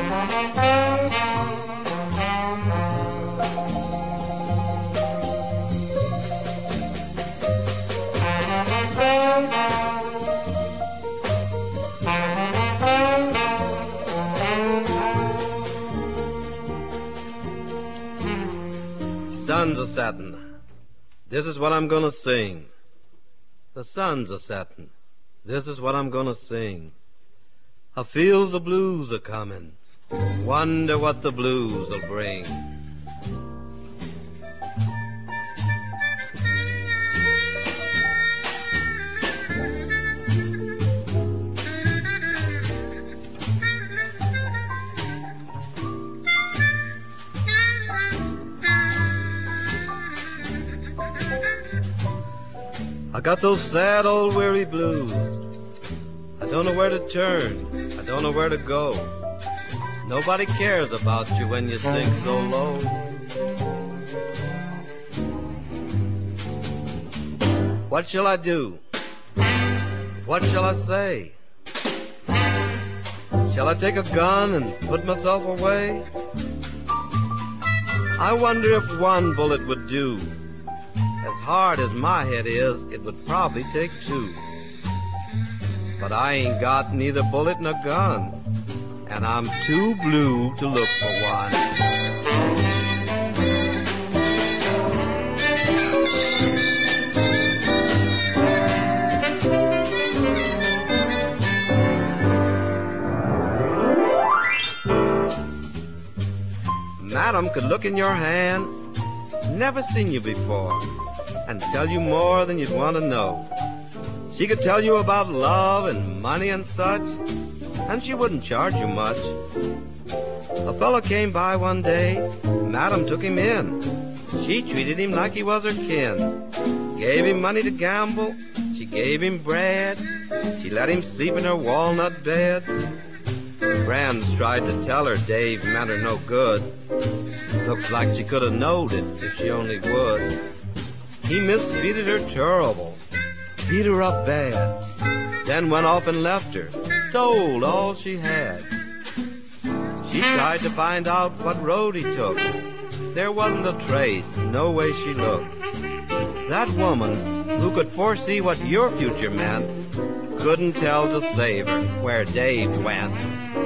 Sun's a-settin'. This is what I'm gonna sing. The sun's a-settin'. This is what I'm gonna sing. I feels the blues a-comin'. Wonder what the blues'll bring. I got those sad old weary blues. I don't know where to turn. I don't know where to go. Nobody cares about you when you sink so low. What shall I do? What shall I say? Shall I take a gun and put myself away? I wonder if one bullet would do. As hard as my head is, it would probably take two. But I ain't got neither bullet nor gun, and I'm too blue to look for one. Madam could look in your hand, never seen you before, and tell you more than you'd want to know. She could tell you about love and money and such, and she wouldn't charge you much. A fellow came by one day, Madam took him in. She treated him like he was her kin. Gave him money to gamble, she gave him bread. She let him sleep in her walnut bed. Friends tried to tell her Dave meant her no good. Looks like she could have knowed it if she only would. He mistreated her terrible, beat her up bad, then went off and left her, stole all she had. She tried to find out what road he took. There wasn't a trace, no way she looked. That woman, who could foresee what your future meant, couldn't tell to save her where Dave went.